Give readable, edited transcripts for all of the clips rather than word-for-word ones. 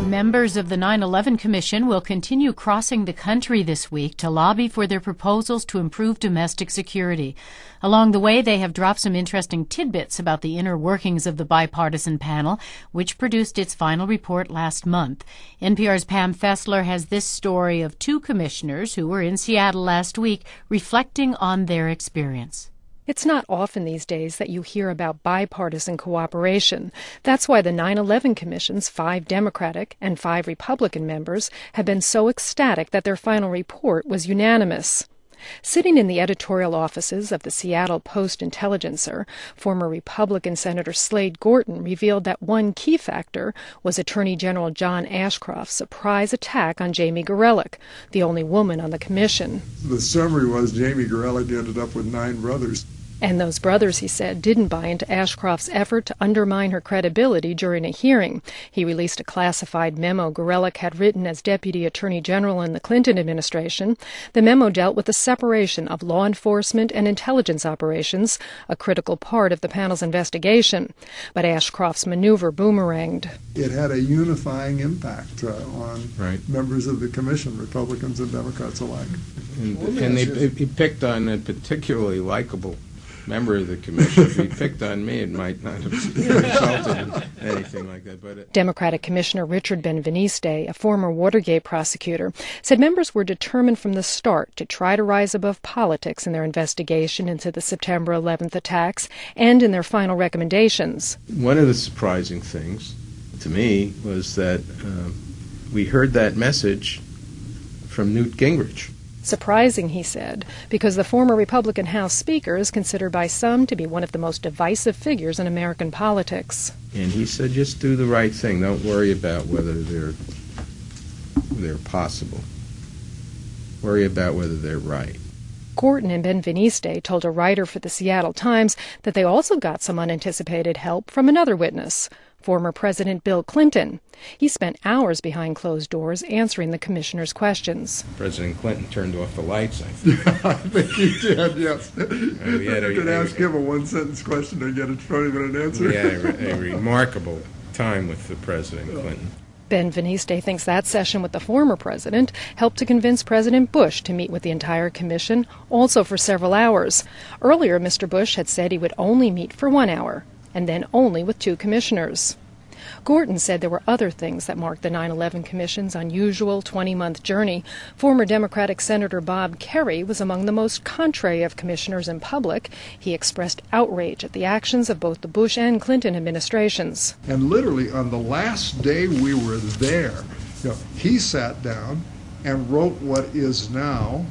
Members of the 9/11 Commission will continue crossing the country this week to lobby for their proposals to improve domestic security. Along the way, they have dropped some interesting tidbits about the inner workings of the bipartisan panel, which produced its final report last month. NPR's Pam Fessler has this story of two commissioners who were in Seattle last week reflecting on their experience. It's not often these days that you hear about bipartisan cooperation. That's why the 9/11 Commission's 5 Democratic and 5 Republican members have been so ecstatic that their final report was unanimous. Sitting in the editorial offices of the Seattle Post-Intelligencer, former Republican Senator Slade Gorton revealed that one key factor was Attorney General John Ashcroft's surprise attack on Jamie Gorelick, the only woman on the commission. The summary was Jamie Gorelick ended up with 9 brothers. And those brothers, he said, didn't buy into Ashcroft's effort to undermine her credibility during a hearing. He released a classified memo Gorelick had written as Deputy Attorney General in the Clinton administration. The memo dealt with the separation of law enforcement and intelligence operations, a critical part of the panel's investigation. But Ashcroft's maneuver boomeranged. It had a unifying impact on members of the commission, Republicans and Democrats alike. And he picked on a particularly likable member of the commission. If he picked on me, it might not have resulted in anything like that. But Democratic Commissioner Richard Benveniste, a former Watergate prosecutor, said members were determined from the start to try to rise above politics in their investigation into the September 11th attacks and in their final recommendations. One of the surprising things to me was that we heard that message from Newt Gingrich. Surprising, he said, because the former Republican House Speaker is considered by some to be one of the most divisive figures in American politics. And he said, just do the right thing. Don't worry about whether they're possible. Worry about whether they're right. Gorton and Benveniste told a writer for the Seattle Times that they also got some unanticipated help from another witness, former President Bill Clinton. He spent hours behind closed doors answering the commissioner's questions. President Clinton turned off the lights, I think. I think he did, yes. You could ask him a one-sentence question and get a 20-minute answer. We had a remarkable time with the President Clinton. Benveniste thinks that session with the former president helped to convince President Bush to meet with the entire commission, also for several hours. Earlier, Mr. Bush had said he would only meet for 1 hour, and then only with 2 commissioners. Gorton said there were other things that marked the 9/11 Commission's unusual 20-month journey. Former Democratic Senator Bob Kerrey was among the most contrary of commissioners in public. He expressed outrage at the actions of both the Bush and Clinton administrations. And literally on the last day we were there, he sat down and wrote what is now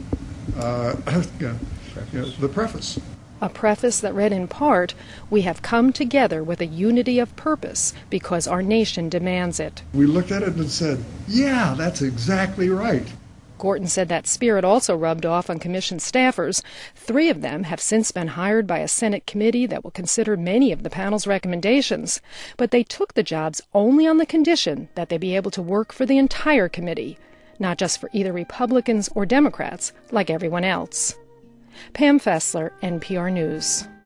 the preface. A preface that read in part, "We have come together with a unity of purpose because our nation demands it." We looked at it and said, yeah, that's exactly right. Gorton said that spirit also rubbed off on commission staffers. 3 of them have since been hired by a Senate committee that will consider many of the panel's recommendations. But they took the jobs only on the condition that they be able to work for the entire committee, not just for either Republicans or Democrats, like everyone else. Pam Fessler, NPR News.